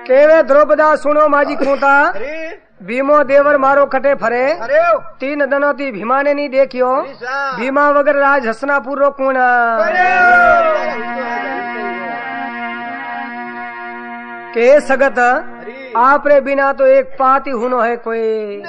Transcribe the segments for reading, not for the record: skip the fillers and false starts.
केवे द्रौपदा सुनो माजी खूंता भीमो देवर मारो कटे फरे 3 दनों थी भीमा ने नहीं देखियो भीमा वगर राज हसनापुर रो कूण के सगत आपरे बिना तो एक पाती हुनो है कोई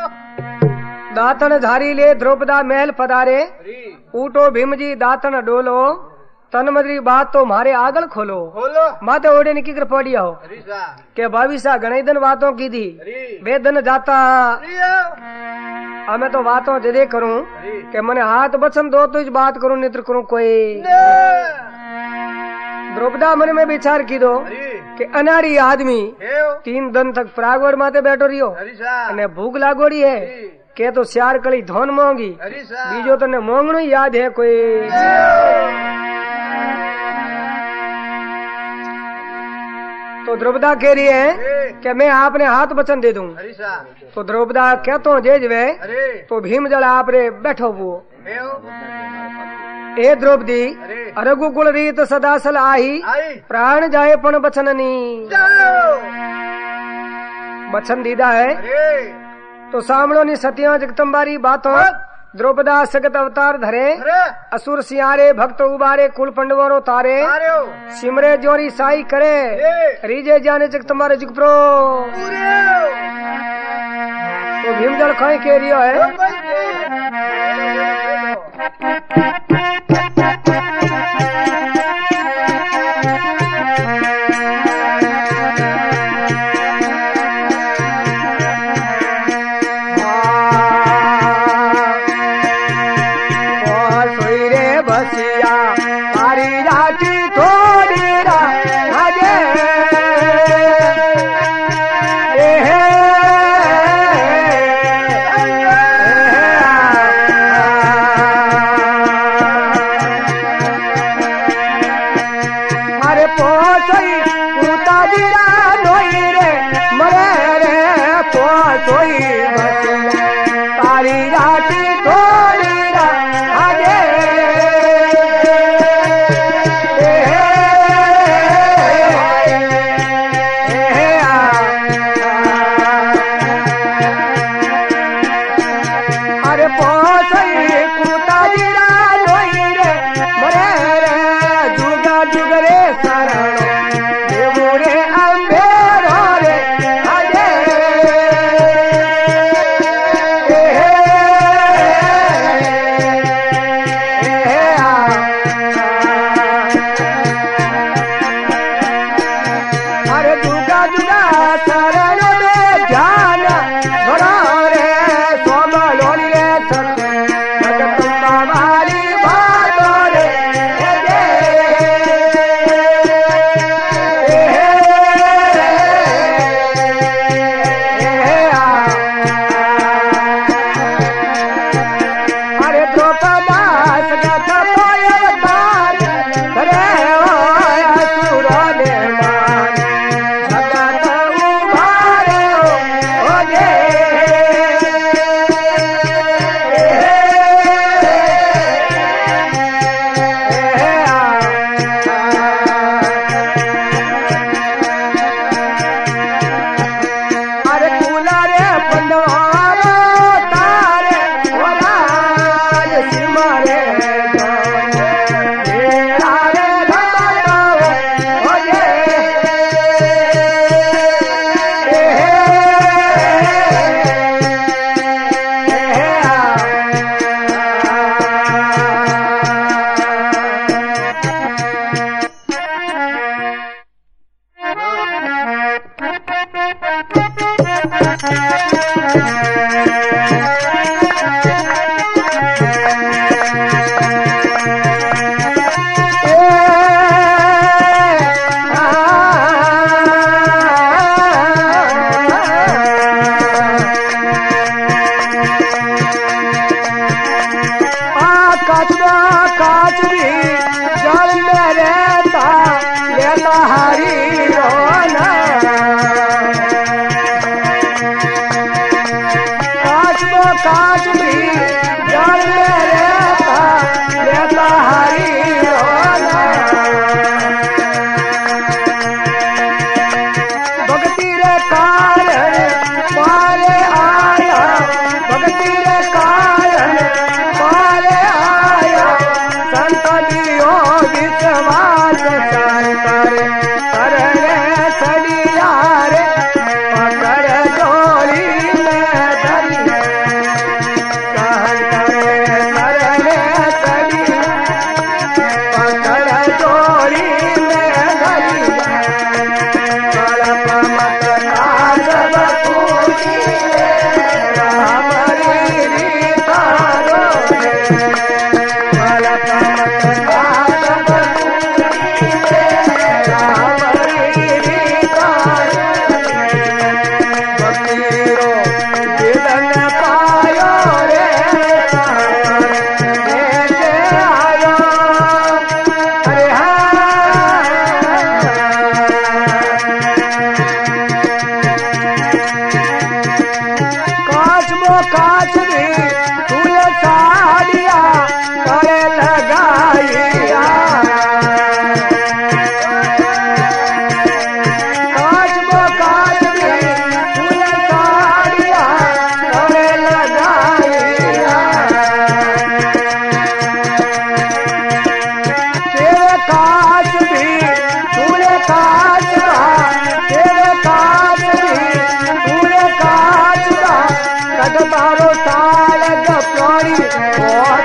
दातन झारी ले द्रौपदा महल पधारे ऊटो भीम जी दातन डोलो तन मदरी बात तो मारे आगल खोलो माते ओडे निकी कर पड़िया हो के भाविसा घणी दिन बातों की थी वे दिन जाता हमें तो बातों दे करूं के मने हाथ बचन दो तो इस बात करूं नित्र करूं कोई द्रौपदा मन में विचार की दो कि अनारी आदमी 3 दिन तक प्रागवड़ माते बैठो रियो अने भूख लागोड़ी है के तो श्यार कली धोन मोंगी बीजो तने मोंगणो याद है कोई तो द्रौपदा कह रही है कि मैं आपने हाथ वचन दे दूं तो द्रौपदा कहतो जेज वे तो भीम जल आप रे बैठो वो ए द्रौपदी रघुकुल रीत सदासल आही प्राण जाए पण बचननी बचन दीदा है तो सामणो नी सतिया जगदम्बारी बातों द्रौपदा सगत अवतार धरे असुर सियारे भक्त उबारे कुल पंडवरो तारे सिमरे जोरी साई करे रीजे जाने जग तुम्हारे जुगप्रो तो भीमजल खाई के रियो है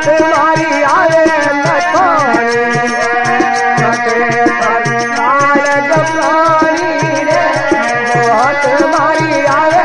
मोहत मारी आवे लखोनी मथे पर काल गफानी रे मोहत मारी आवे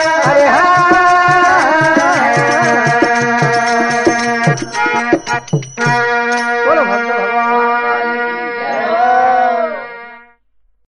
Thank you.